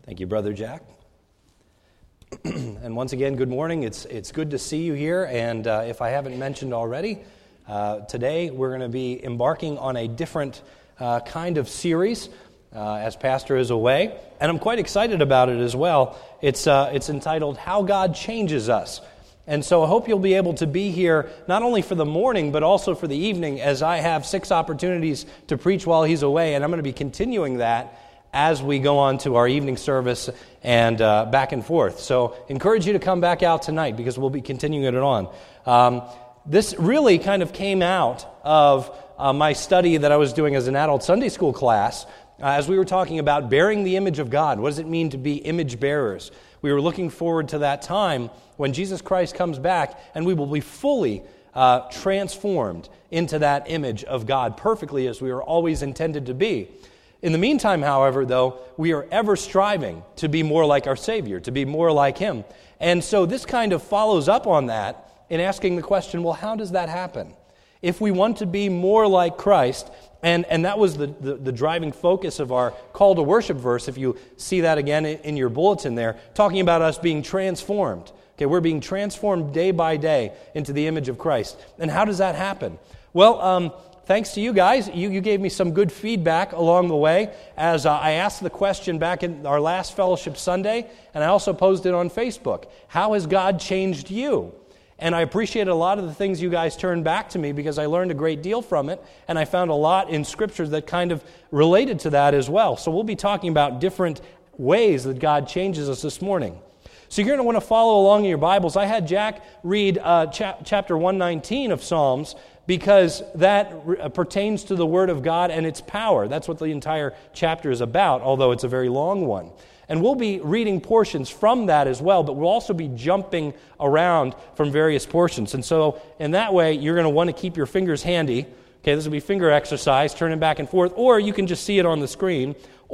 Thank you, Brother Jack. And once again, good morning. It's good to see you here. And if I haven't mentioned already, today we're going to be embarking on a different kind of series as Pastor is away. And I'm quite excited about it as well. It's entitled, How God Changes Us. And so I hope you'll be able to be here not only for the morning, but also for the evening, as I have 6 opportunities to preach while he's away. And I'm going to be continuing that as we go on to our evening service and back and forth. So encourage you to come back out tonight because we'll be continuing it on. This really kind of came out of my study that I was doing as an adult Sunday school class as we were talking about bearing the image of God. What does it mean to be image bearers? We were looking forward to that time when Jesus Christ comes back and we will be fully transformed into that image of God perfectly as we were always intended to be. In the meantime, however, though, we are ever striving to be more like our Savior, to be more like Him. And so this kind of follows up on that in asking the question, well, how does that happen? If we want to be more like Christ, and that was the driving focus of our call to worship verse, if you see that again in your bulletin there, talking about us being transformed. Okay, we're being transformed day by day into the image of Christ. And how does that happen? Well, thanks to you guys. You gave me some good feedback along the way as I asked the question back in our last Fellowship Sunday, and I also posed it on Facebook. How has God changed you? And I appreciated a lot of the things you guys turned back to me because I learned a great deal from it, and I found a lot in Scripture that kind of related to that as well. So we'll be talking about different ways that God changes us this morning. So you're going to want to follow along in your Bibles. I had Jack read chapter 119 of Psalms, because that pertains to the Word of God and its power. That's what the entire chapter is about, although it's a very long one. And we'll be reading portions from that as well, but we'll also be jumping around from various portions. And so in that way, you're going to want to keep your fingers handy. Okay, this will be finger exercise, turning back and forth, or you can just see it on the screen.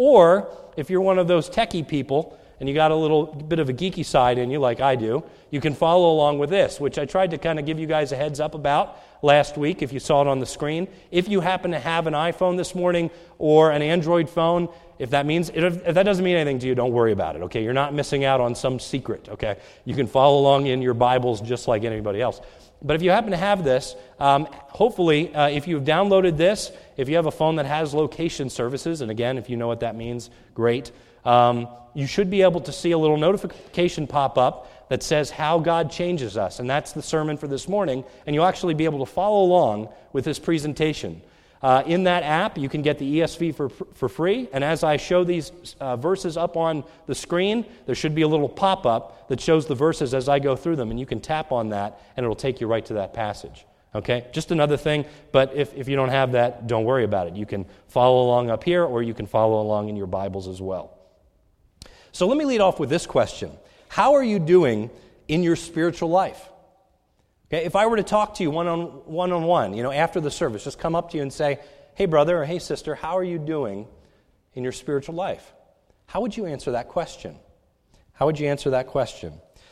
Or if you're one of those techie people, and you got a little bit of a geeky side in you like I do, you can follow along with this, which I tried to kind of give you guys a heads up about last week if you saw it on the screen. If you happen to have an iPhone this morning or an Android phone, if that doesn't mean anything to you, don't worry about it, okay? You're not missing out on some secret, okay? You can follow along in your Bibles just like anybody else. But if you happen to have this, hopefully, if you've downloaded this, if you have a phone that has location services, and again, if you know what that means, great. You should be able to see a little notification pop up that says how God changes us, and that's the sermon for this morning, and you'll actually be able to follow along with this presentation. In that app, you can get the ESV for free, and as I show these verses up on the screen, there should be a little pop-up that shows the verses as I go through them, and you can tap on that, and it'll take you right to that passage. Okay, just another thing, but if you don't have that, don't worry about it. You can follow along up here, or you can follow along in your Bibles as well. So let me lead off with this question. How are you doing in your spiritual life? Okay, if I were to talk to you one-on-one, after the service, just come up to you and say, hey, brother, or hey, sister, how are you doing in your spiritual life? How would you answer that question? How would you answer that question?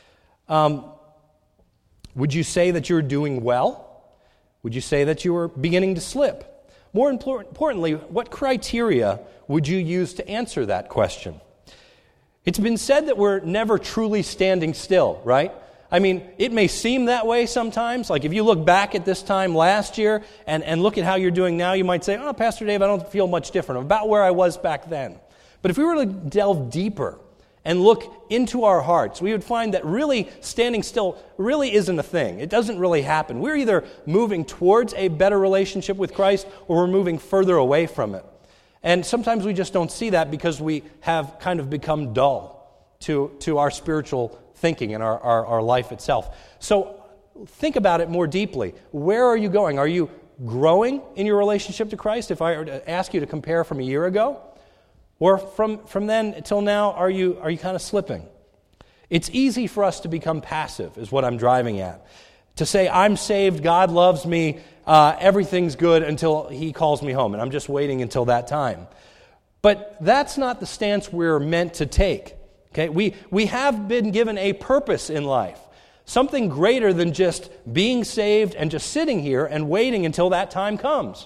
Would you say that you're doing well? Would you say that you are beginning to slip? More importantly, what criteria would you use to answer that question? It's been said that we're never truly standing still, right? I mean, it may seem that way sometimes. Like if you look back at this time last year and look at how you're doing now, you might say, oh, Pastor Dave, I don't feel much different. I'm about where I was back then. But if we were to delve deeper and look into our hearts, we would find that really standing still really isn't a thing. It doesn't really happen. We're either moving towards a better relationship with Christ or we're moving further away from it. And sometimes we just don't see that because we have kind of become dull to our spiritual thinking and our life itself. So think about it more deeply. Where are you going? Are you growing in your relationship to Christ? If I were to ask you to compare from a year ago, or from then until now, are you kind of slipping? It's easy for us to become passive, is what I'm driving at. To say, I'm saved, God loves me, everything's good until He calls me home, and I'm just waiting until that time. But that's not the stance we're meant to take. Okay, we have been given a purpose in life, something greater than just being saved and just sitting here and waiting until that time comes.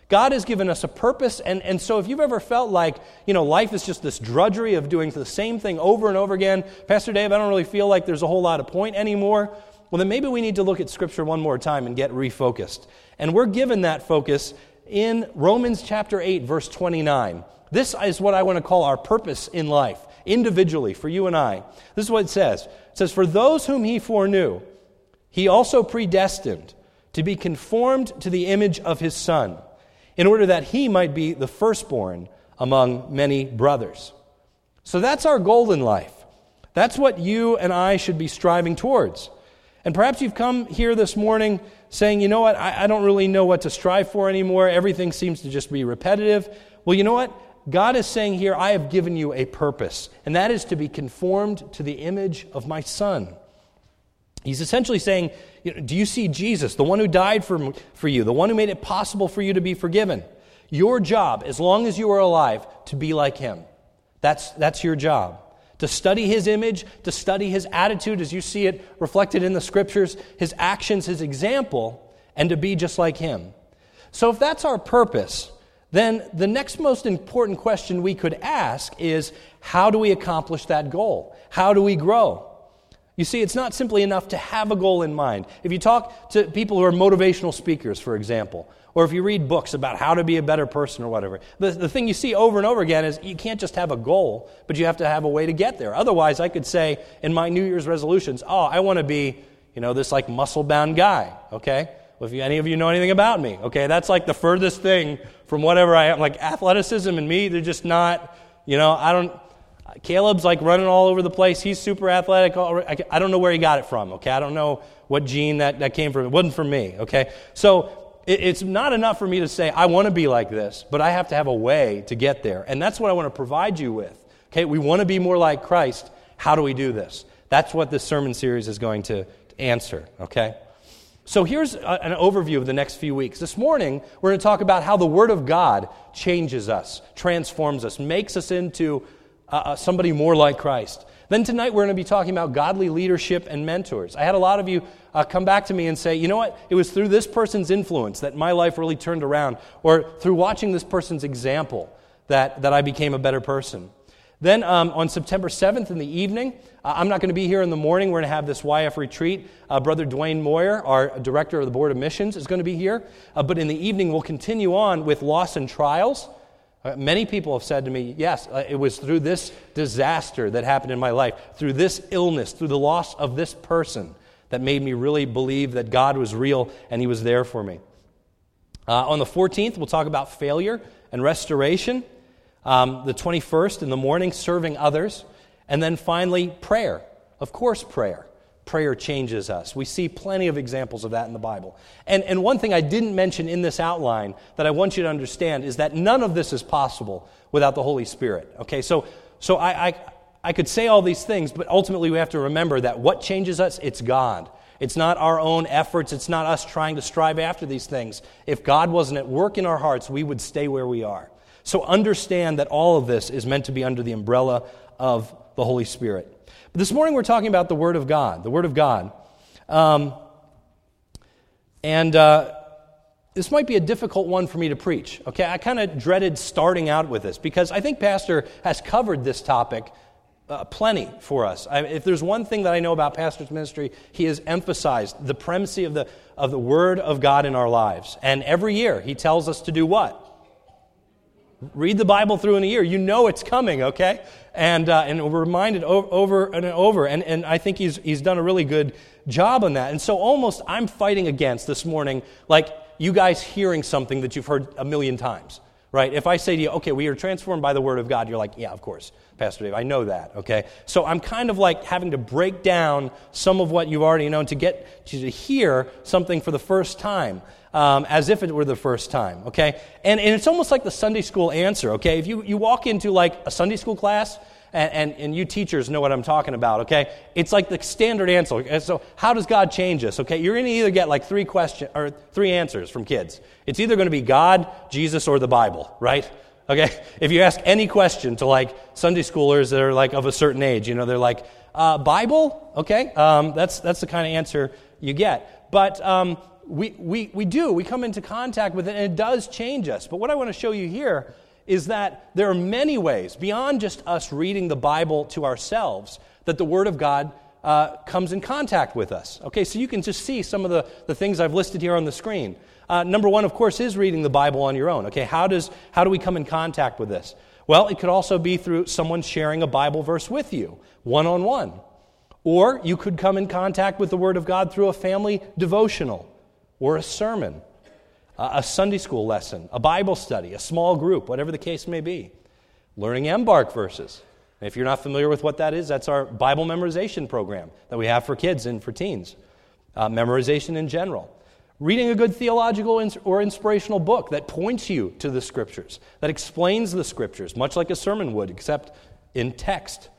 God has given us a purpose, and so if you've ever felt like, life is just this drudgery of doing the same thing over and over again, Pastor Dave, I don't really feel like there's a whole lot of point anymore, well, then maybe we need to look at Scripture one more time and get refocused. And we're given that focus in Romans chapter 8, verse 29. This is what I want to call our purpose in life, individually, for you and I. This is what it says. It says, "For those whom he foreknew, he also predestined to be conformed to the image of his Son, in order that he might be the firstborn among many brothers." So that's our goal in life. That's what you and I should be striving towards. And perhaps you've come here this morning saying, you know what, I don't really know what to strive for anymore. Everything seems to just be repetitive. Well, you know what? God is saying here, I have given you a purpose, and that is to be conformed to the image of my Son. He's essentially saying, do you see Jesus, the one who died for you, the one who made it possible for you to be forgiven? Your job, as long as you are alive, to be like him. That's your job. To study his image, to study his attitude as you see it reflected in the Scriptures, his actions, his example, and to be just like him. So if that's our purpose, then the next most important question we could ask is, how do we accomplish that goal? How do we grow? You see, it's not simply enough to have a goal in mind. If you talk to people who are motivational speakers, for example, or if you read books about how to be a better person or whatever, the thing you see over and over again is you can't just have a goal, but you have to have a way to get there. Otherwise, I could say in my New Year's resolutions, I want to be, this like muscle-bound guy, okay? Well, if any of you know anything about me, okay, that's like the furthest thing from whatever I am. Like athleticism and me, they're just not, Caleb's like running all over the place. He's super athletic. I don't know where he got it from, okay? I don't know what gene that came from. It wasn't from me, okay? So it's not enough for me to say, I want to be like this, but I have to have a way to get there. And that's what I want to provide you with, okay? We want to be more like Christ. How do we do this? That's what this sermon series is going to answer, okay? So here's an overview of the next few weeks. This morning, we're going to talk about how the Word of God changes us, transforms us, makes us into somebody more like Christ. Then tonight we're going to be talking about godly leadership and mentors. I had a lot of you come back to me and say, you know what, it was through this person's influence that my life really turned around, or through watching this person's example that I became a better person. Then on September 7th in the evening, I'm not going to be here in the morning. We're going to have this YF retreat. Brother Dwayne Moyer, our director of the Board of Missions, is going to be here. But in the evening, we'll continue on with Loss and Trials. Many people have said to me, yes, it was through this disaster that happened in my life, through this illness, through the loss of this person, that made me really believe that God was real and he was there for me. On the 14th, we'll talk about failure and restoration. The 21st in the morning, serving others. And then finally, prayer. Of course, prayer. Prayer changes us. We see plenty of examples of that in the Bible. And one thing I didn't mention in this outline that I want you to understand is that none of this is possible without the Holy Spirit. Okay, so I could say all these things, but ultimately we have to remember that what changes us, it's God. It's not our own efforts. It's not us trying to strive after these things. If God wasn't at work in our hearts, we would stay where we are. So understand that all of this is meant to be under the umbrella of the Holy Spirit. But this morning we're talking about the Word of God, the Word of God. This might be a difficult one for me to preach. Okay, I kind of dreaded starting out with this because I think Pastor has covered this topic plenty for us. If there's one thing that I know about Pastor's ministry, he has emphasized the primacy of the Word of God in our lives. And every year he tells us to do what? Read the Bible through in a year. You know it's coming, okay? And we're reminded over and over. And I think he's done a really good job on that. And so almost I'm fighting against this morning, like you guys hearing something that you've heard a million times, right? If I say to you, okay, we are transformed by the Word of God, you're like, yeah, of course, Pastor Dave, I know that, okay? So I'm kind of like having to break down some of what you've already known to get you to hear something for the first time. As if it were the first time, okay? And it's almost like the Sunday school answer, okay? If you walk into like a Sunday school class, and you teachers know what I'm talking about, okay? It's like the standard answer. So how does God change us, okay? You're going to either get like three answers from kids. It's either going to be God, Jesus, or the Bible, right? Okay? If you ask any question to like Sunday schoolers that are like of a certain age, they're like, Bible? Okay? That's the kind of answer you get. But we come into contact with it, and it does change us. But what I want to show you here is that there are many ways, beyond just us reading the Bible to ourselves, that the Word of God comes in contact with us. Okay, so you can just see some of the things I've listed here on the screen. Number one, of course, is reading the Bible on your own. Okay, how do we come in contact with this? Well, it could also be through someone sharing a Bible verse with you, one-on-one. Or you could come in contact with the Word of God through a family devotional, or a sermon, a Sunday school lesson, a Bible study, a small group, whatever the case may be. Learning Embark verses. And if you're not familiar with what that is, that's our Bible memorization program that we have for kids and for teens. Memorization in general. Reading a good theological or inspirational book that points you to the Scriptures, that explains the Scriptures, much like a sermon would, except in text.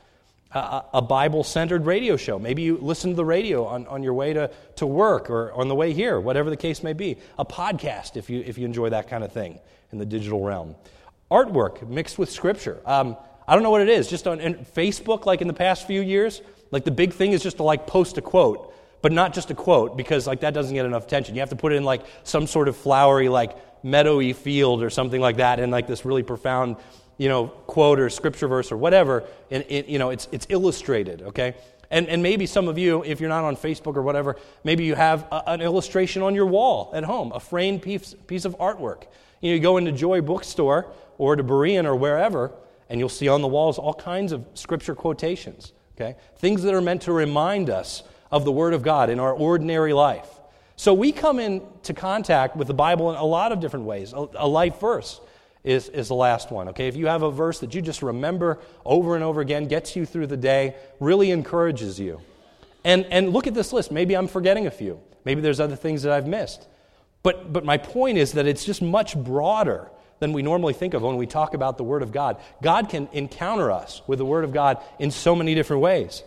A Bible-centered radio show. Maybe you listen to the radio on your way to work or on the way here, whatever the case may be. A podcast, if you enjoy that kind of thing in the digital realm. Artwork mixed with Scripture. I don't know what it is. Just on Facebook, like in the past few years, like the big thing is just to post a quote, but not just a quote, because that doesn't get enough attention. You have to put it in some sort of flowery, meadowy field or something like that, and this really profound, quote or scripture verse or whatever. And it's illustrated, okay? And maybe some of you, if you're not on Facebook or whatever, maybe you have an illustration on your wall at home, a framed piece of artwork. You go into Joy Bookstore or to Berean or wherever, and you'll see on the walls all kinds of scripture quotations, okay? Things that are meant to remind us of the Word of God in our ordinary life. So we come into contact with the Bible in a lot of different ways. A life verse is the last one, okay? If you have a verse that you just remember over and over again, gets you through the day, really encourages you. And look at this list. Maybe I'm forgetting a few. Maybe there's other things that I've missed. But my point is that it's just much broader than we normally think of when we talk about the Word of God. God can encounter us with the Word of God in so many different ways.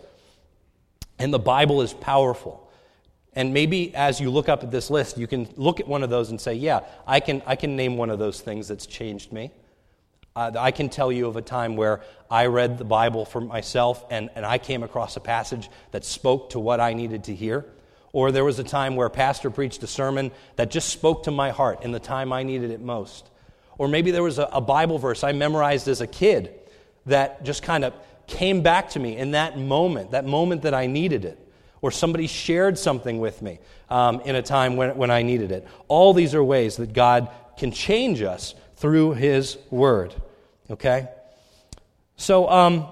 And the Bible is powerful. And maybe as you look up at this list, you can look at one of those and say, yeah, I can name one of those things that's changed me. I can tell you of a time where I read the Bible for myself and I came across a passage that spoke to what I needed to hear. Or there was a time where a pastor preached a sermon that just spoke to my heart in the time I needed it most. Or maybe there was a Bible verse I memorized as a kid that just kind of came back to me in that moment that I needed it. Or somebody shared something with me in a time when I needed it. All these are ways that God can change us through His Word. Okay? So,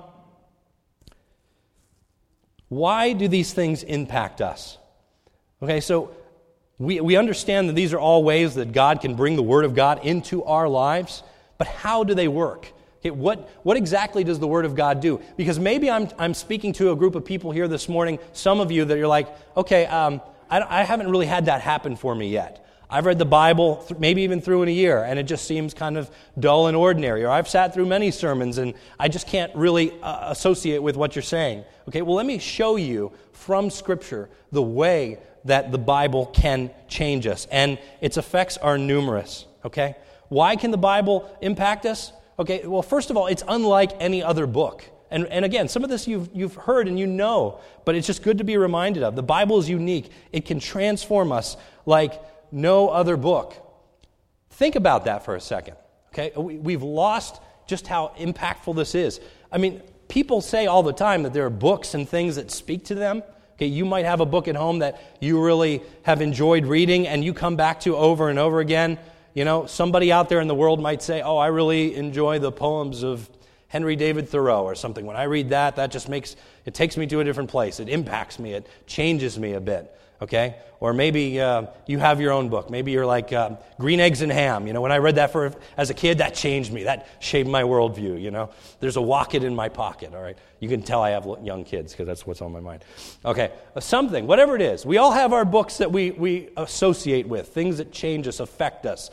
why do these things impact us? Okay, so we understand that these are all ways that God can bring the Word of God into our lives, but how do they work? Okay, what exactly does the Word of God do? Because maybe I'm speaking to a group of people here this morning, some of you that you're like, okay, I haven't really had that happen for me yet. I've read the Bible maybe even through in a year, and it just seems kind of dull and ordinary. Or I've sat through many sermons, and I just can't really associate with what you're saying. Okay, well, let me show you from Scripture the way that the Bible can change us. And its effects are numerous, okay? Why can the Bible impact us? Okay, well, first of all, it's unlike any other book. And again, some of this you've heard and you know, but it's just good to be reminded of. The Bible is unique. It can transform us like no other book. Think about that for a second, okay? We've lost just how impactful this is. I mean, people say all the time that there are books and things that speak to them. Okay, you might have a book at home that you really have enjoyed reading and you come back to over and over again. You know, somebody out there in the world might say, oh, I really enjoy the poems of Henry David Thoreau or something. When I read that just it takes me to a different place. It impacts me. It changes me a bit. Okay? Or maybe you have your own book. Maybe you're like Green Eggs and Ham. You know, when I read that as a kid, that changed me. That shaped my worldview, you know. There's a Wocket in my pocket, all right? You can tell I have young kids because that's what's on my mind. Okay, something, whatever it is. We all have our books that we associate with, things that change us, affect us.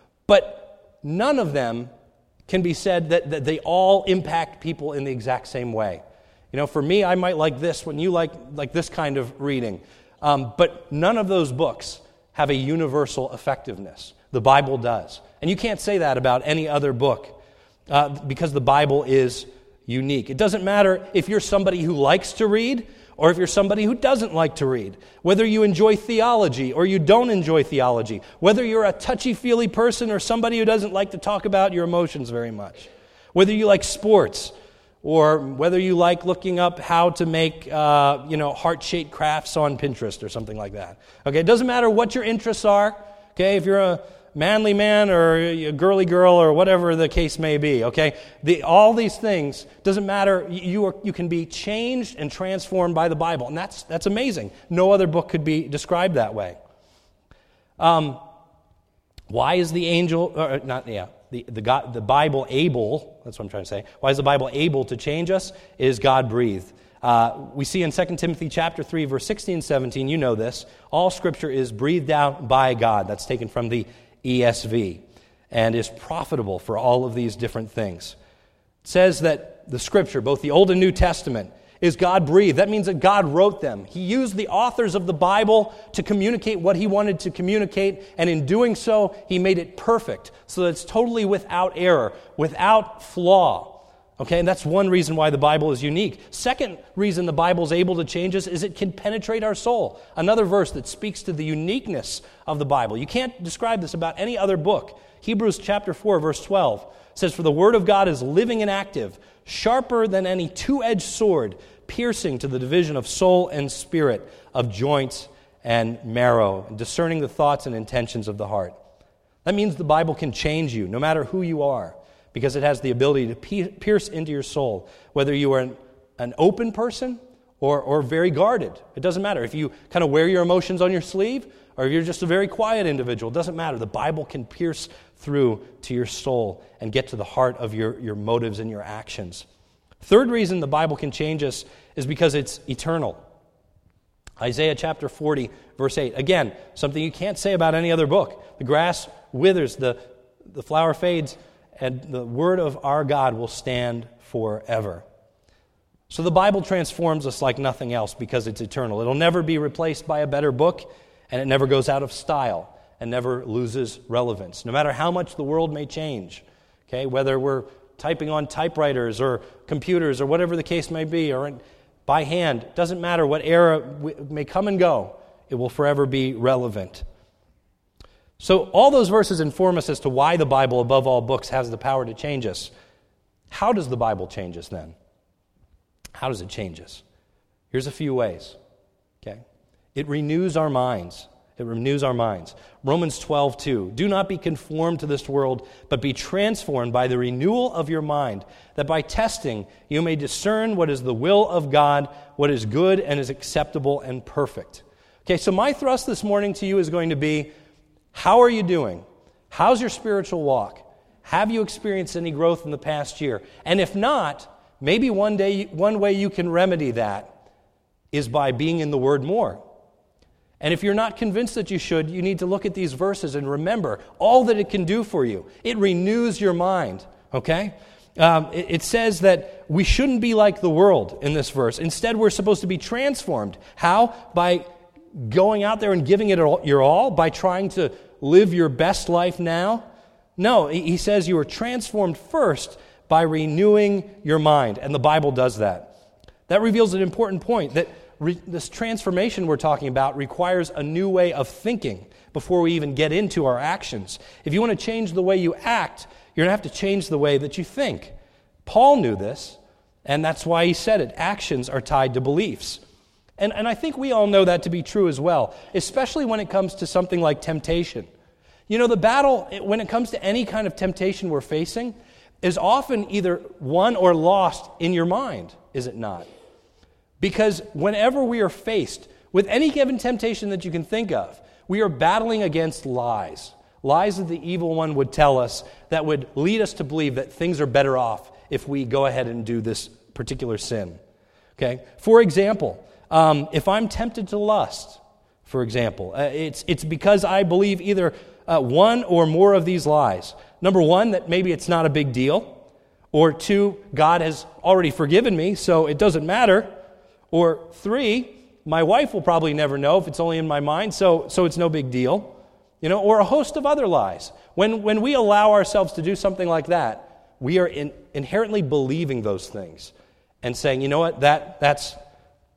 But none of them can be said that they all impact people in the exact same way. You know, for me, I might like this when you like this kind of reading. But none of those books have a universal effectiveness. The Bible does. And you can't say that about any other book because the Bible is unique. It doesn't matter if you're somebody who likes to read or if you're somebody who doesn't like to read, whether you enjoy theology or you don't enjoy theology, whether you're a touchy-feely person or somebody who doesn't like to talk about your emotions very much, whether you like sports or whether you like looking up how to make heart-shaped crafts on Pinterest or something like that. Okay, it doesn't matter what your interests are. Okay, if you're a manly man or a girly girl or whatever the case may be, okay? All these things, doesn't matter, you can be changed and transformed by the Bible, and that's amazing. No other book could be described that way. Why is the Bible able, that's what I'm trying to say, why is the Bible able to change us? It is God-breathed. We see in 2 Timothy chapter 3, verse 16 and 17, you know this, all Scripture is breathed out by God. That's taken from the ESV, and is profitable for all of these different things. It says that the Scripture, both the Old and New Testament, is God-breathed. That means that God wrote them. He used the authors of the Bible to communicate what He wanted to communicate, and in doing so, He made it perfect, so that it's totally without error, without flaw. Okay, and that's one reason why the Bible is unique. Second reason the Bible is able to change us is it can penetrate our soul. Another verse that speaks to the uniqueness of the Bible. You can't describe this about any other book. Hebrews chapter 4, verse 12 says, "For the word of God is living and active, sharper than any two-edged sword, piercing to the division of soul and spirit, of joints and marrow, and discerning the thoughts and intentions of the heart." That means the Bible can change you, no matter who you are, because it has the ability to pierce into your soul, whether you are an open person or very guarded. It doesn't matter. If you kind of wear your emotions on your sleeve, or if you're just a very quiet individual, it doesn't matter. The Bible can pierce through to your soul and get to the heart of your motives and your actions. Third reason the Bible can change us is because it's eternal. Isaiah chapter 40, verse 8. Again, something you can't say about any other book. The grass withers, the flower fades, and the word of our God will stand forever. So the Bible transforms us like nothing else because it's eternal. It'll never be replaced by a better book, and it never goes out of style and never loses relevance, no matter how much the world may change. Okay, whether we're typing on typewriters or computers or whatever the case may be, or by hand, doesn't matter what era may come and go, it will forever be relevant. So all those verses inform us as to why the Bible, above all books, has the power to change us. How does the Bible change us then? How does it change us? Here's a few ways. Okay, it renews our minds. It renews our minds. Romans 12:2. "Do not be conformed to this world, but be transformed by the renewal of your mind, that by testing you may discern what is the will of God, what is good and is acceptable and perfect." Okay, so my thrust this morning to you is going to be, how are you doing? How's your spiritual walk? Have you experienced any growth in the past year? And if not, maybe one way you can remedy that is by being in the Word more. And if you're not convinced that you should, you need to look at these verses and remember all that it can do for you. It renews your mind, okay? It says that we shouldn't be like the world in this verse. Instead, we're supposed to be transformed. How? By going out there and giving it your all? By trying to live your best life now? No, he says you are transformed first by renewing your mind, and the Bible does that. That reveals an important point, that this transformation we're talking about requires a new way of thinking before we even get into our actions. If you want to change the way you act, you're going to have to change the way that you think. Paul knew this, and that's why he said it. Actions are tied to beliefs. And I think we all know that to be true as well, especially when it comes to something like temptation. You know, the battle, when it comes to any kind of temptation we're facing, is often either won or lost in your mind, is it not? Because whenever we are faced with any given temptation that you can think of, we are battling against lies. Lies that the evil one would tell us that would lead us to believe that things are better off if we go ahead and do this particular sin. Okay? For example, if I'm tempted to lust, for example, it's because I believe either one or more of these lies. Number one, that maybe it's not a big deal. Or two, God has already forgiven me, so it doesn't matter. Or three, my wife will probably never know if it's only in my mind, so it's no big deal. You know, or a host of other lies. When we allow ourselves to do something like that, we are inherently believing those things and saying, you know what, that's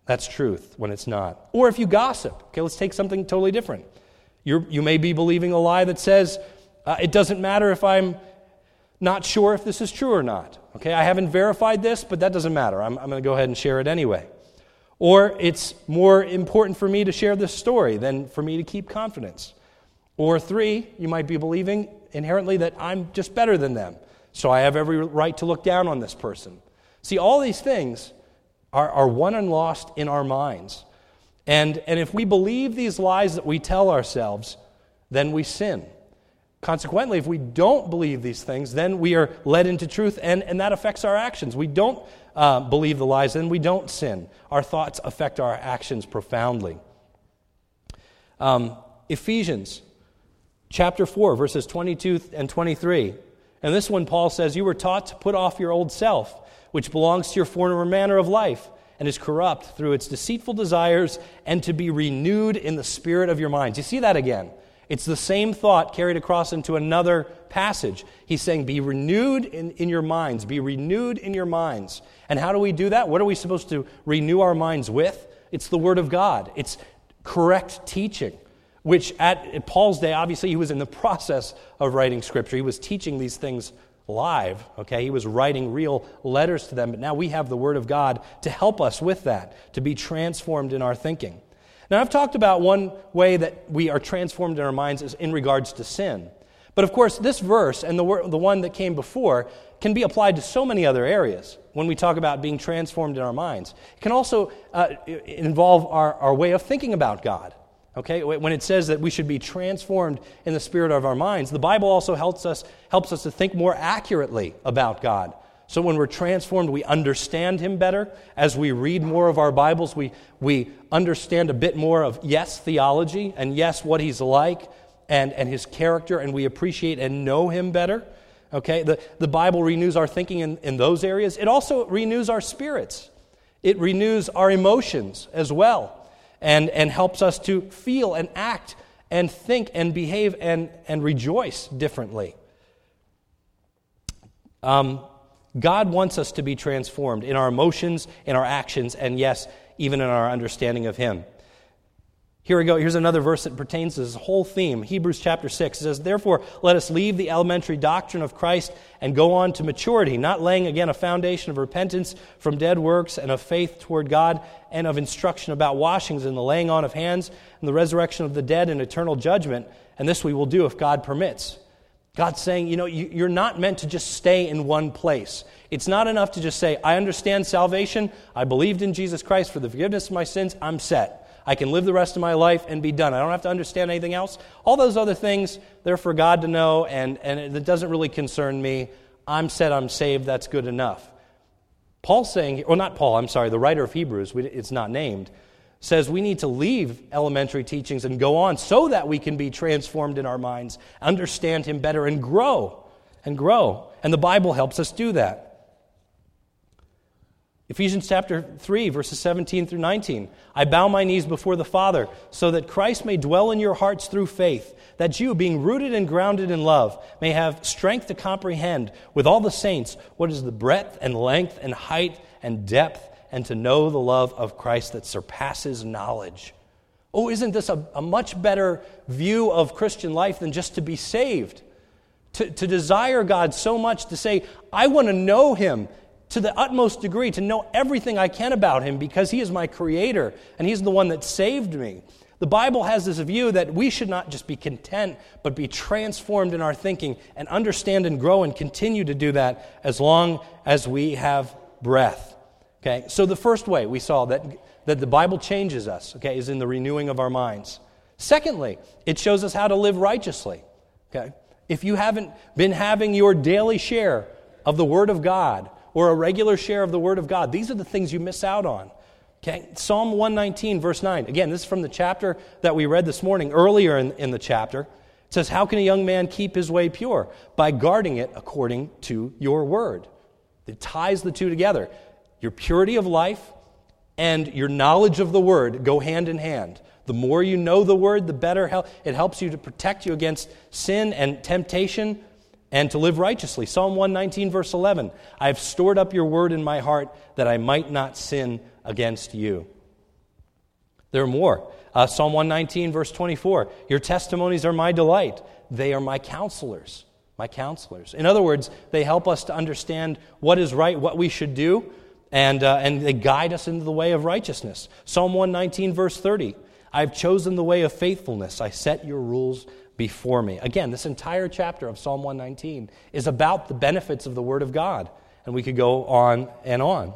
that's truth when it's not. Or if you gossip, okay, let's take something totally different. You may be believing a lie that says, it doesn't matter if I'm not sure if this is true or not. Okay, I haven't verified this, but that doesn't matter. I'm going to go ahead and share it anyway. Or it's more important for me to share this story than for me to keep confidence. Or 3, you might be believing inherently that I'm just better than them, so I have every right to look down on this person. See, all these things are won and lost in our minds. And if we believe these lies that we tell ourselves, then we sin. Consequently, if we don't believe these things, then we are led into truth, and that affects our actions. We don't believe the lies, then we don't sin. Our thoughts affect our actions profoundly. Ephesians chapter 4, verses 22 and 23. And this one, Paul says, "You were taught to put off your old self, which belongs to your former manner of life, and is corrupt through its deceitful desires, and to be renewed in the spirit of your minds." You see that again? It's the same thought carried across into another passage. He's saying, be renewed in your minds. Be renewed in your minds. And how do we do that? What are we supposed to renew our minds with? It's the Word of God. It's correct teaching, which at Paul's day, obviously, he was in the process of writing Scripture. He was teaching these things live, okay? He was writing real letters to them, but now we have the Word of God to help us with that, to be transformed in our thinking. Now, I've talked about one way that we are transformed in our minds is in regards to sin. But of course, this verse and the one that came before can be applied to so many other areas when we talk about being transformed in our minds. It can also involve our way of thinking about God. Okay, when it says that we should be transformed in the spirit of our minds, the Bible also helps us to think more accurately about God. So when we're transformed, we understand Him better. As we read more of our Bibles, we understand a bit more of, yes, theology, and yes, what He's like, and His character, and we appreciate and know Him better. Okay, the Bible renews our thinking in those areas. It also renews our spirits. It renews our emotions as well. And helps us to feel and act and think and behave and rejoice differently. God wants us to be transformed in our emotions, in our actions, and yes, even in our understanding of Him. Here we go. Here's another verse that pertains to this whole theme. Hebrews chapter 6 says, "Therefore, let us leave the elementary doctrine of Christ and go on to maturity, not laying again a foundation of repentance from dead works and of faith toward God and of instruction about washings and the laying on of hands and the resurrection of the dead and eternal judgment. And this we will do if God permits." God's saying, you're not meant to just stay in one place. It's not enough to just say, I understand salvation, I believed in Jesus Christ for the forgiveness of my sins, I'm set. I can live the rest of my life and be done. I don't have to understand anything else. All those other things, they're for God to know, and it doesn't really concern me. I'm set, I'm saved, that's good enough. Paul's saying, or not Paul, I'm sorry, the writer of Hebrews, it's not named, says we need to leave elementary teachings and go on so that we can be transformed in our minds, understand Him better, and grow. And the Bible helps us do that. Ephesians chapter 3, verses 17 through 19. "I bow my knees before the Father, so that Christ may dwell in your hearts through faith, that you, being rooted and grounded in love, may have strength to comprehend with all the saints what is the breadth and length and height and depth, and to know the love of Christ that surpasses knowledge." Oh, isn't this a much better view of Christian life than just to be saved? To desire God so much, to say, I want to know Him to the utmost degree, to know everything I can about Him because He is my Creator and He's the one that saved me. The Bible has this view that we should not just be content, but be transformed in our thinking and understand and grow and continue to do that as long as we have breath. Okay, so the first way we saw that the Bible changes us, okay, is in the renewing of our minds. Secondly, it shows us how to live righteously. Okay, if you haven't been having your daily share of the Word of God or a regular share of the Word of God, these are the things you miss out on. Okay, Psalm 119, verse 9. Again, this is from the chapter that we read this morning, earlier in the chapter. It says, "How can a young man keep his way pure? By guarding it according to your word." It ties the two together. Your purity of life and your knowledge of the Word go hand in hand. The more you know the Word, the better it helps you to protect you against sin and temptation and to live righteously. Psalm 119, verse 11, "I have stored up your word in my heart that I might not sin against you." There are more. Psalm 119, verse 24. Your testimonies are my delight. They are my counselors. My counselors. In other words, they help us to understand what is right, what we should do, and they guide us into the way of righteousness. Psalm 119, verse 30. I've chosen the way of faithfulness. I set your rules before me. Again, this entire chapter of Psalm 119 is about the benefits of the Word of God. And we could go on and on.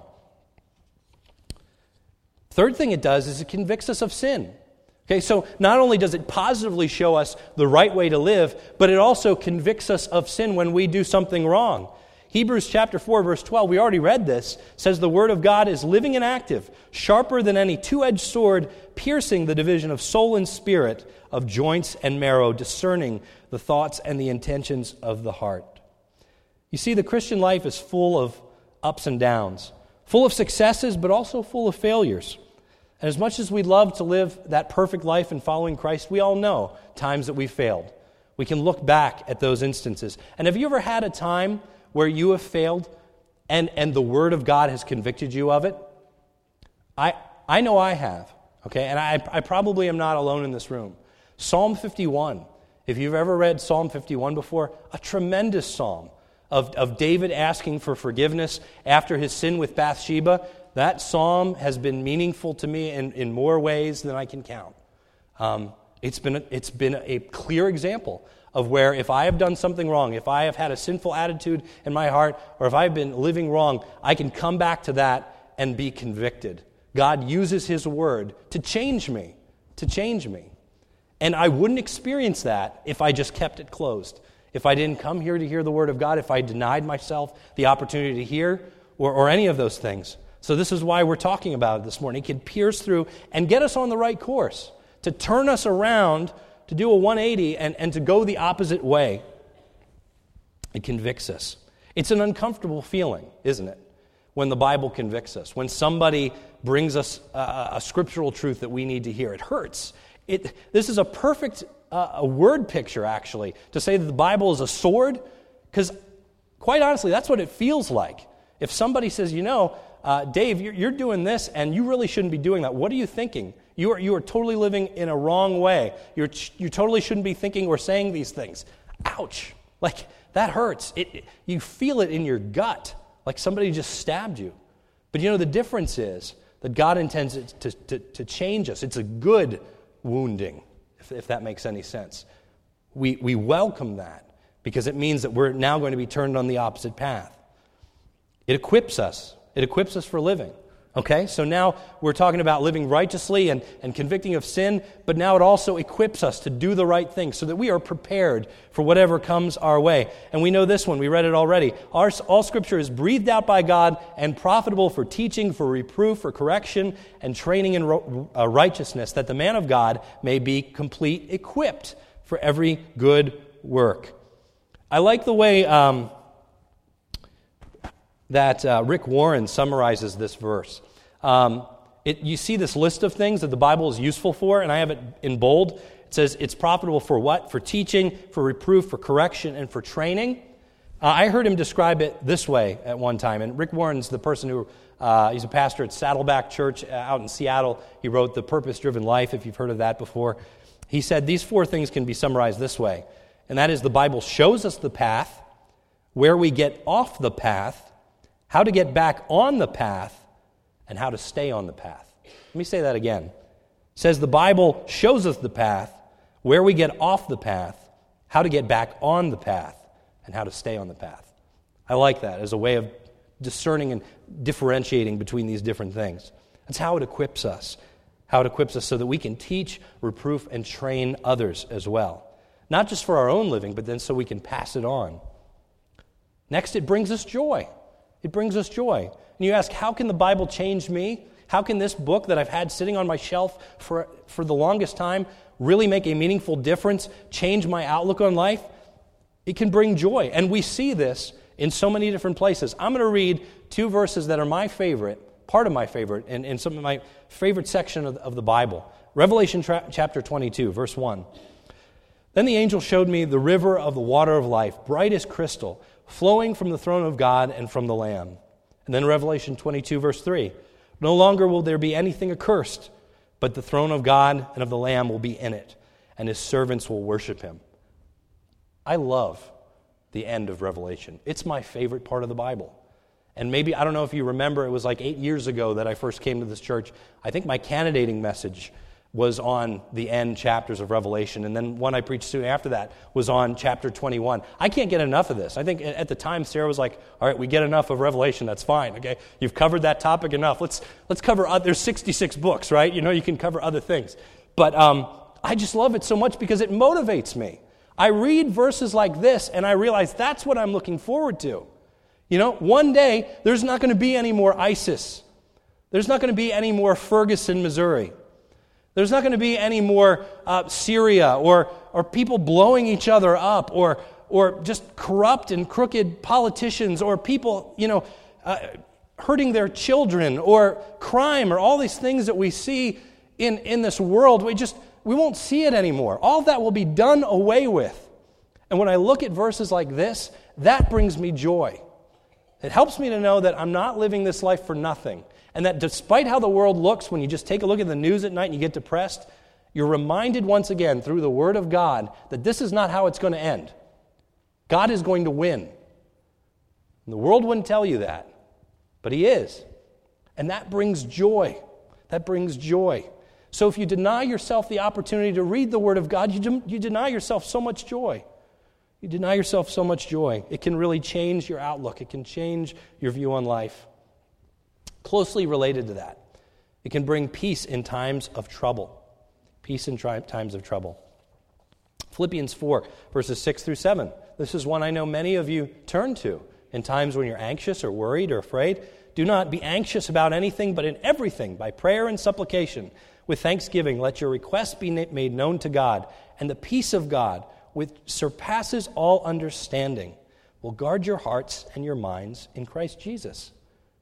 Third thing it does is it convicts us of sin. Okay, so not only does it positively show us the right way to live, but it also convicts us of sin when we do something wrong. Hebrews chapter 4, verse 12, we already read this, says the Word of God is living and active, sharper than any two-edged sword, piercing the division of soul and spirit, of joints and marrow, discerning the thoughts and the intentions of the heart. You see, the Christian life is full of ups and downs, full of successes, but also full of failures. And as much as we love to live that perfect life in following Christ, we all know times that we failed. We can look back at those instances. And have you ever had a time where you have failed and the Word of God has convicted you of it? I know I have, okay? And I probably am not alone in this room. Psalm 51, if you've ever read Psalm 51 before, a tremendous psalm of David asking for forgiveness after his sin with Bathsheba. That psalm has been meaningful to me in more ways than I can count. It's been a clear example of where if I have done something wrong, if I have had a sinful attitude in my heart, or if I've been living wrong, I can come back to that and be convicted. God uses His Word to change me, And I wouldn't experience that if I just kept it closed. If I didn't come here to hear the Word of God, if I denied myself the opportunity to hear, or any of those things. So this is why we're talking about it this morning. It can pierce through and get us on the right course, to turn us around, to do a 180 and to go the opposite way. It convicts us. It's an uncomfortable feeling, isn't it? When the Bible convicts us, when somebody brings us a scriptural truth that we need to hear. It hurts. This is a perfect a word picture, actually, to say that the Bible is a sword, because quite honestly, that's what it feels like. If somebody says, Dave, you're doing this, and you really shouldn't be doing that. What are you thinking? You are totally living in a wrong way. You totally shouldn't be thinking or saying these things. Ouch! Like, that hurts. You feel it in your gut, like somebody just stabbed you. But the difference is that God intends it to change us. It's a good wounding, if that makes any sense. We welcome that because it means that we're now going to be turned on the opposite path. It equips us. It equips us for living. Okay, so now we're talking about living righteously and convicting of sin, but now it also equips us to do the right thing so that we are prepared for whatever comes our way. And we know this one, we read it already. All Scripture is breathed out by God and profitable for teaching, for reproof, for correction, and training in righteousness, that the man of God may be complete, equipped for every good work. I like the way that Rick Warren summarizes this verse. You see this list of things that the Bible is useful for, and I have it in bold. It says it's profitable for what? For teaching, for reproof, for correction, and for training. I heard him describe it this way at one time, and Rick Warren's the person who, he's a pastor at Saddleback Church out in Seattle. He wrote The Purpose-Driven Life, if you've heard of that before. He said these four things can be summarized this way, and that is the Bible shows us the path, where we get off the path, how to get back on the path, and how to stay on the path. Let me say that again. It says the Bible shows us the path, where we get off the path, how to get back on the path, and how to stay on the path. I like that as a way of discerning and differentiating between these different things. That's how it equips us. How it equips us so that we can teach, reproof, and train others as well. Not just for our own living, but then so we can pass it on. Next, it brings us joy. It brings us joy. And you ask, how can the Bible change me? How can this book that I've had sitting on my shelf for the longest time really make a meaningful difference, change my outlook on life? It can bring joy. And we see this in so many different places. I'm going to read two verses that are my favorite, part of my favorite, and some of my favorite section of the Bible. Revelation chapter 22, verse 1. Then the angel showed me the river of the water of life, bright as crystal, flowing from the throne of God and from the Lamb. And then Revelation 22, verse 3. No longer will there be anything accursed, but the throne of God and of the Lamb will be in it, and his servants will worship him. I love the end of Revelation. It's my favorite part of the Bible. And maybe, I don't know if you remember, it was like 8 years ago that I first came to this church. I think my candidating message was on the end chapters of Revelation, and then one I preached soon after that was on chapter 21. I can't get enough of this. I think at the time Sarah was like, all right, we get enough of Revelation, that's fine, okay? You've covered that topic enough. Let's cover there's 66 books, right? You know, you can cover other things. But I just love it so much because it motivates me. I read verses like this, and I realize that's what I'm looking forward to. You know, one day, there's not going to be any more ISIS. There's not going to be any more Ferguson, Missouri. There's not going to be any more Syria or people blowing each other up or just corrupt and crooked politicians or people, hurting their children or crime or all these things that we see in this world. We won't see it anymore. All of that will be done away with. And when I look at verses like this, that brings me joy. It helps me to know that I'm not living this life for nothing. And that despite how the world looks, when you just take a look at the news at night and you get depressed, you're reminded once again through the Word of God that this is not how it's going to end. God is going to win. And the world wouldn't tell you that, but He is. And that brings joy. That brings joy. So if you deny yourself the opportunity to read the Word of God, you deny yourself so much joy. You deny yourself so much joy. It can really change your outlook. It can change your view on life. Closely related to that, it can bring peace in times of trouble. Peace in times of trouble. Philippians 4, verses 6 through 7. This is one I know many of you turn to in times when you're anxious or worried or afraid. Do not be anxious about anything, but in everything, by prayer and supplication, with thanksgiving, let your requests be made known to God, and the peace of God, which surpasses all understanding, will guard your hearts and your minds in Christ Jesus.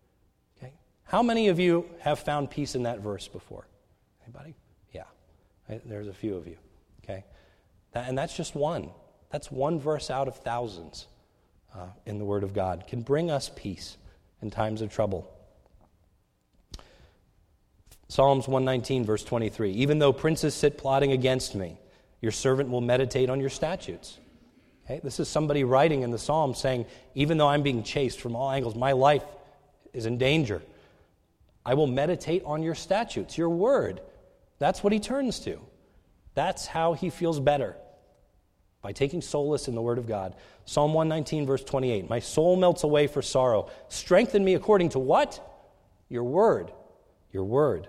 How many of you have found peace in that verse before? Anybody? Yeah. There's a few of you. Okay. And that's just one. That's one verse out of thousands in the Word of God. Can bring us peace in times of trouble. Psalms 119, verse 23. Even though princes sit plotting against me, your servant will meditate on your statutes. Okay. This is somebody writing in the Psalm saying, even though I'm being chased from all angles, my life is in danger, I will meditate on your statutes, your word. That's what he turns to. That's how he feels better, by taking solace in the word of God. Psalm 119, verse 28. My soul melts away for sorrow. Strengthen me according to what? Your word. Your word.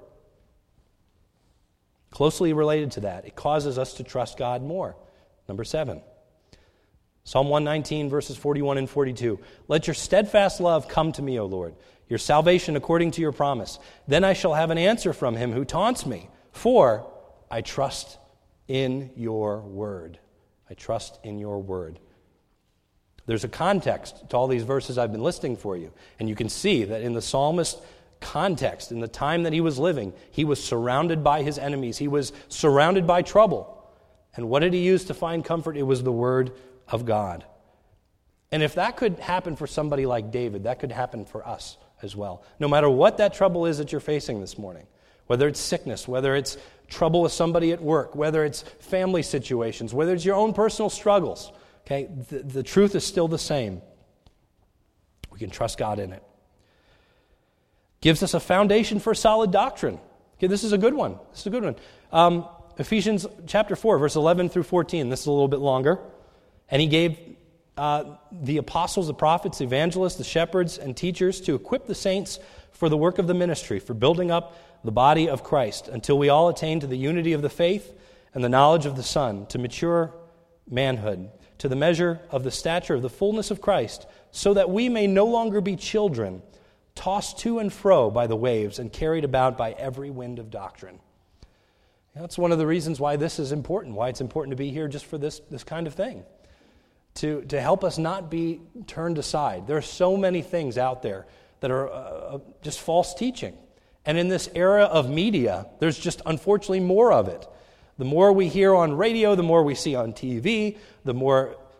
Closely related to that, it causes us to trust God more. Number 7. Psalm 119, verses 41 and 42. Let your steadfast love come to me, O Lord, your salvation according to your promise. Then I shall have an answer from him who taunts me, for I trust in your word. I trust in your word. There's a context to all these verses I've been listing for you, and you can see that in the psalmist's context, in the time that he was living, he was surrounded by his enemies. He was surrounded by trouble. And what did he use to find comfort? It was the word of God. And if that could happen for somebody like David, that could happen for us as well. No matter what that trouble is that you're facing this morning, whether it's sickness, whether it's trouble with somebody at work, whether it's family situations, whether it's your own personal struggles, okay, the truth is still the same. We can trust God in it. Gives us a foundation for solid doctrine. Okay, this is a good one. This is a good one. Ephesians chapter 4, verse 11 through 14. This is a little bit longer. And he gave the apostles, the prophets, the evangelists, the shepherds, and teachers to equip the saints for the work of the ministry, for building up the body of Christ, until we all attain to the unity of the faith and the knowledge of the Son, to mature manhood, to the measure of the stature of the fullness of Christ, so that we may no longer be children, tossed to and fro by the waves and carried about by every wind of doctrine. That's one of the reasons why this is important, why it's important to be here just for this kind of thing. To help us not be turned aside. There are so many things out there that are just false teaching. And in this era of media, there's just unfortunately more of it. The more we hear on radio, the more we see on TV, the more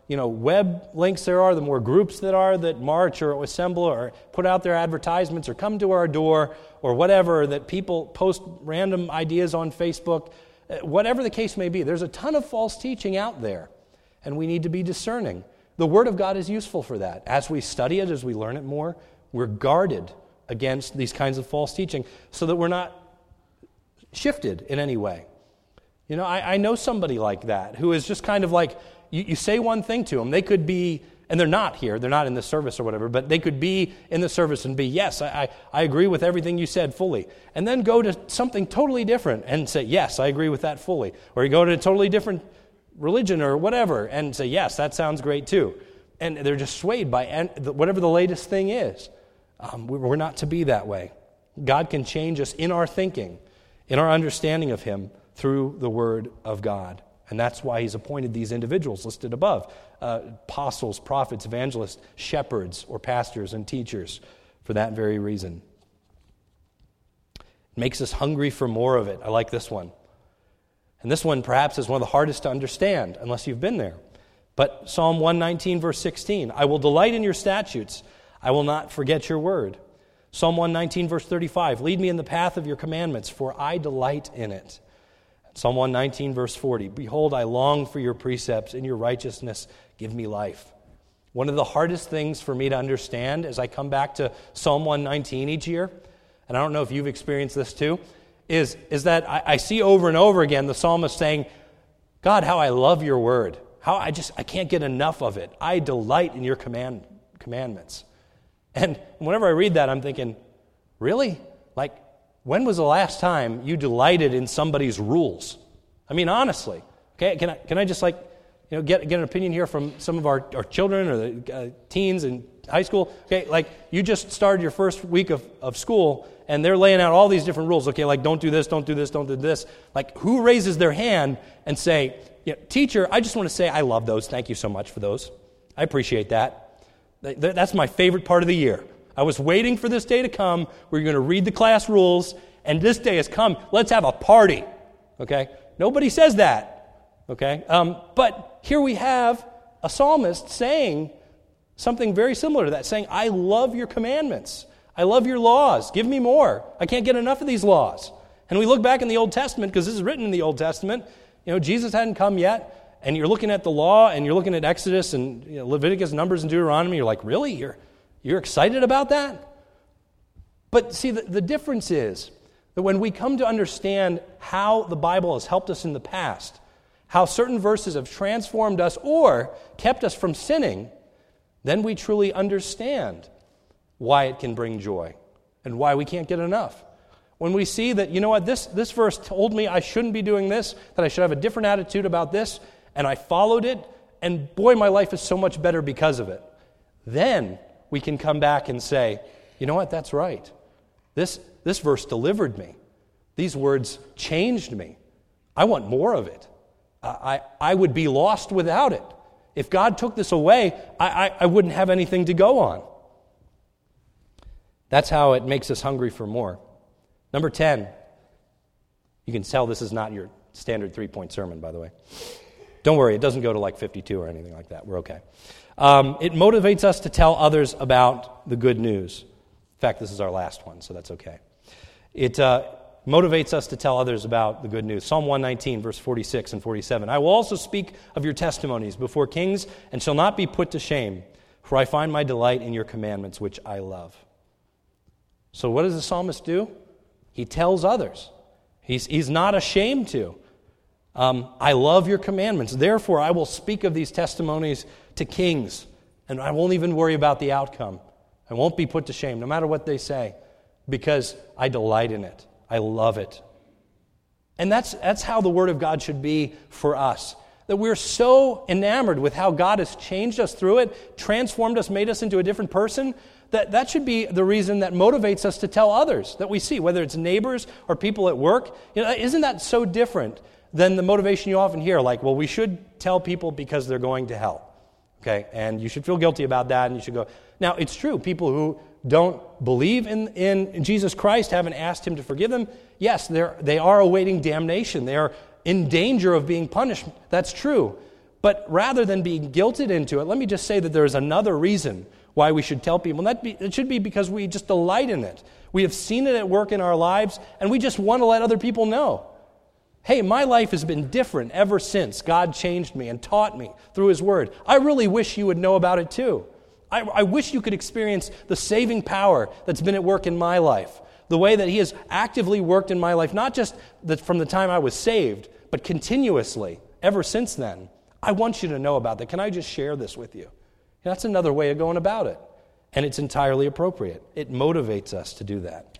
web links there are, the more groups that march or assemble or put out their advertisements or come to our door or whatever, that people post random ideas on Facebook, whatever the case may be, there's a ton of false teaching out there, and we need to be discerning. The Word of God is useful for that. As we study it, as we learn it more, we're guarded against these kinds of false teaching so that we're not shifted in any way. I know somebody like that who is just kind of like, you say one thing to them, they could be, and they're not here, they're not in the service or whatever, but they could be in the service and be, yes, I agree with everything you said fully. And then go to something totally different and say, yes, I agree with that fully. Or you go to a totally different religion or whatever and say, yes, that sounds great too. And they're just swayed by whatever the latest thing is. We're not to be that way. God can change us in our thinking, in our understanding of Him through the Word of God. And that's why He's appointed these individuals listed above, apostles, prophets, evangelists, shepherds, or pastors and teachers, for that very reason. It makes us hungry for more of it. I like this one. And this one perhaps is one of the hardest to understand, unless you've been there. But Psalm 119, verse 16, I will delight in your statutes. I will not forget your word. Psalm 119, verse 35, lead me in the path of your commandments, for I delight in it. Psalm 119, verse 40, behold, I long for your precepts. In your righteousness, give me life. One of the hardest things for me to understand as I come back to Psalm 119 each year, and I don't know if you've experienced this too, is that I see over and over again the psalmist saying, God, how I love your word. How I can't get enough of it. I delight in your commandments. And whenever I read that, I'm thinking, really? Like, when was the last time you delighted in somebody's rules? I mean, honestly. Okay, can I just get an opinion here from some of our children or the teens in high school? Okay, like you just started your first week of school and they're laying out all these different rules. Okay, like don't do this, don't do this, don't do this. Like who raises their hand and say, teacher, I just want to say I love those. Thank you so much for those. I appreciate that. That's my favorite part of the year. I was waiting for this day to come where you're going to read the class rules, and this day has come. Let's have a party. Okay? Nobody says that. Okay? But here we have a psalmist saying something very similar to that, saying, I love your commandments. I love your laws. Give me more. I can't get enough of these laws. And we look back in the Old Testament, because this is written in the Old Testament, Jesus hadn't come yet, and you're looking at the law, and you're looking at Exodus and Leviticus, Numbers, and Deuteronomy. You're like, really? You're excited about that? But see, the difference is that when we come to understand how the Bible has helped us in the past, how certain verses have transformed us or kept us from sinning, then we truly understand why it can bring joy and why we can't get enough. When we see that, this verse told me I shouldn't be doing this, that I should have a different attitude about this, and I followed it, and boy, my life is so much better because of it. Then we can come back and say, you know what, that's right. This verse delivered me. These words changed me. I want more of it. I would be lost without it. If God took this away, I wouldn't have anything to go on. That's how it makes us hungry for more. Number 10, you can tell this is not your standard 3-point sermon, by the way. Don't worry, it doesn't go to like 52 or anything like that. We're okay. It motivates us to tell others about the good news. In fact, this is our last one, so that's okay. It motivates us to tell others about the good news. Psalm 119, verse 46 and 47. I will also speak of your testimonies before kings and shall not be put to shame, for I find my delight in your commandments, which I love. So what does the psalmist do? He tells others. He's not ashamed to. I love your commandments. Therefore, I will speak of these testimonies to kings, and I won't even worry about the outcome. I won't be put to shame, no matter what they say, because I delight in it. I love it. And that's how the Word of God should be for us. That we're so enamored with how God has changed us through it, transformed us, made us into a different person, that should be the reason that motivates us to tell others that we see, whether it's neighbors or people at work. Isn't that so different than the motivation you often hear, like, well, we should tell people because they're going to hell, okay? And you should feel guilty about that, and you should go. Now, it's true, people who don't believe in Jesus Christ, haven't asked Him to forgive them, yes, they are awaiting damnation. They are in danger of being punished. That's true. But rather than being guilted into it, let me just say that there is another reason why we should tell people. And it should be because we just delight in it. We have seen it at work in our lives, and we just want to let other people know. Hey, my life has been different ever since God changed me and taught me through His Word. I really wish you would know about it too. I wish you could experience the saving power that's been at work in my life, the way that He has actively worked in my life, not just from the time I was saved, but continuously ever since then. I want you to know about that. Can I just share this with you? That's another way of going about it, and it's entirely appropriate. It motivates us to do that.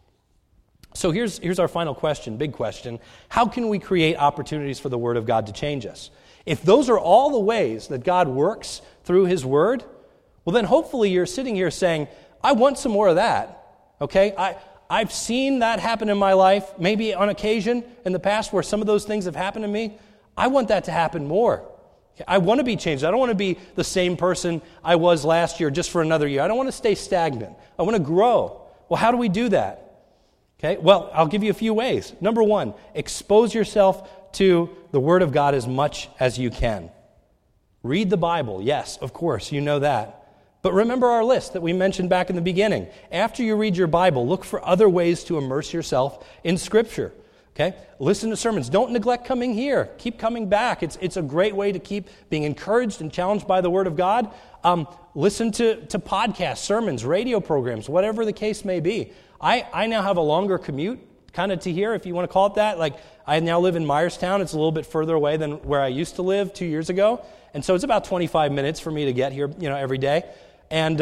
So here's our final question, big question. How can we create opportunities for the Word of God to change us? If those are all the ways that God works through His Word, well then hopefully you're sitting here saying, I want some more of that. Okay? I've seen that happen in my life, maybe on occasion in the past where some of those things have happened to me. I want that to happen more. I want to be changed. I don't want to be the same person I was last year just for another year. I don't want to stay stagnant. I want to grow. Well, how do we do that? Okay, well, I'll give you a few ways. Number one, expose yourself to the Word of God as much as you can. Read the Bible. Yes, of course, you know that. But remember our list that we mentioned back in the beginning. After you read your Bible, look for other ways to immerse yourself in Scripture. Okay? Listen to sermons. Don't neglect coming here. Keep coming back. It's a great way to keep being encouraged and challenged by the Word of God. Listen to podcasts, sermons, radio programs, whatever the case may be. I now have a longer commute, kind of to here, if you want to call it that. Like, I now live in Myerstown. It's a little bit further away than where I used to live 2 years ago. And so it's about 25 minutes for me to get here, every day. And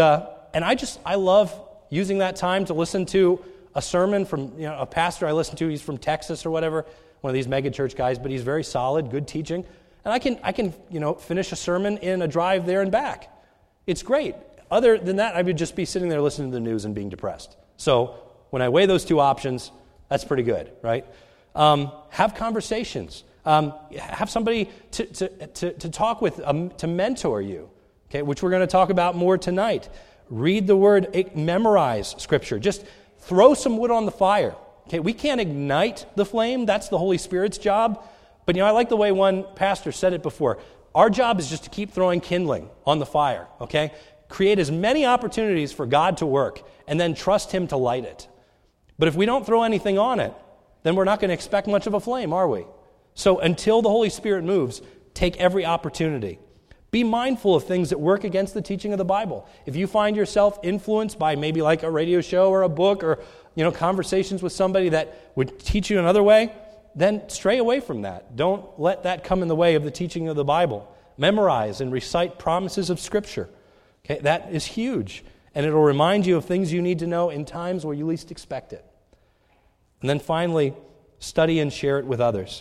I love using that time to listen to a sermon from a pastor I listen to. He's from Texas or whatever, one of these mega church guys, but he's very solid, good teaching. And I can finish a sermon in a drive there and back. It's great. Other than that, I would just be sitting there listening to the news and being depressed. So when I weigh those two options, that's pretty good, right? Have conversations. Have somebody to talk with, to mentor you, okay, which we're going to talk about more tonight. Read the Word, memorize Scripture. Just throw some wood on the fire. Okay, we can't ignite the flame. That's the Holy Spirit's job. But I like the way one pastor said it before. Our job is just to keep throwing kindling on the fire, okay? Create as many opportunities for God to work and then trust Him to light it. But if we don't throw anything on it, then we're not going to expect much of a flame, are we? So until the Holy Spirit moves, take every opportunity. Be mindful of things that work against the teaching of the Bible. If you find yourself influenced by maybe like a radio show or a book or conversations with somebody that would teach you another way, then stray away from that. Don't let that come in the way of the teaching of the Bible. Memorize and recite promises of Scripture. Okay, that is huge. And it'll remind you of things you need to know in times where you least expect it. And then finally, study and share it with others.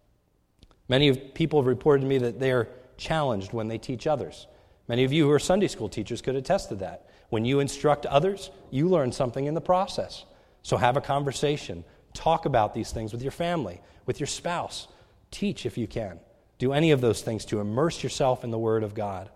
Many people have reported to me that they are challenged when they teach others. Many of you who are Sunday school teachers could attest to that. When you instruct others, you learn something in the process. So have a conversation. Talk about these things with your family, with your spouse. Teach if you can. Do any of those things to immerse yourself in the Word of God.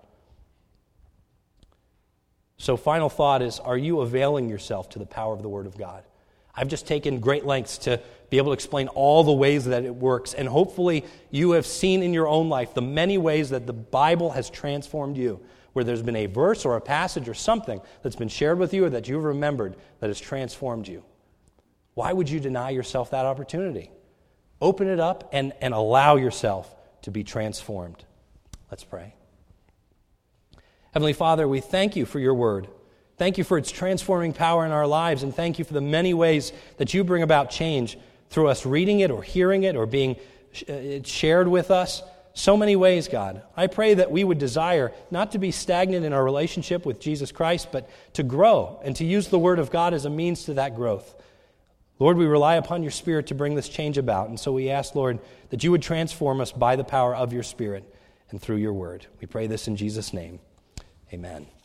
So final thought is, are you availing yourself to the power of the Word of God? I've just taken great lengths to be able to explain all the ways that it works, and hopefully you have seen in your own life the many ways that the Bible has transformed you, where there's been a verse or a passage or something that's been shared with you or that you've remembered that has transformed you. Why would you deny yourself that opportunity? Open it up and allow yourself to be transformed. Let's pray. Heavenly Father, we thank you for your word. Thank you for its transforming power in our lives, and thank you for the many ways that you bring about change through us reading it or hearing it or being shared with us. So many ways, God. I pray that we would desire not to be stagnant in our relationship with Jesus Christ, but to grow and to use the Word of God as a means to that growth. Lord, we rely upon your Spirit to bring this change about, and so we ask, Lord, that you would transform us by the power of your Spirit and through your Word. We pray this in Jesus' name. Amen.